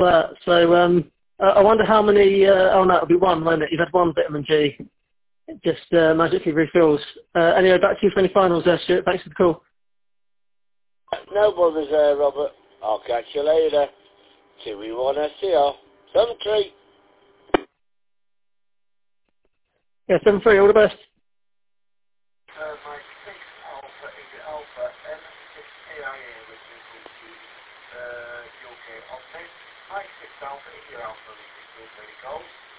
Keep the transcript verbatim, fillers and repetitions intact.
that. So um, I I wonder how many. Uh, oh no, it'll be one, won't it? You've had one vitamin G. It just uh, magically refills. Uh, anyway, back to you for any finals there, Stuart. Thanks for the call. No bothers there, Robert. I'll catch you later. Two we one S C R. Seven three. Yeah, seven three. All the best. Uh, my six Alpha is Alpha M six A I A, which is uh, U K Optic. My six Alpha is your Alpha, which is very cold.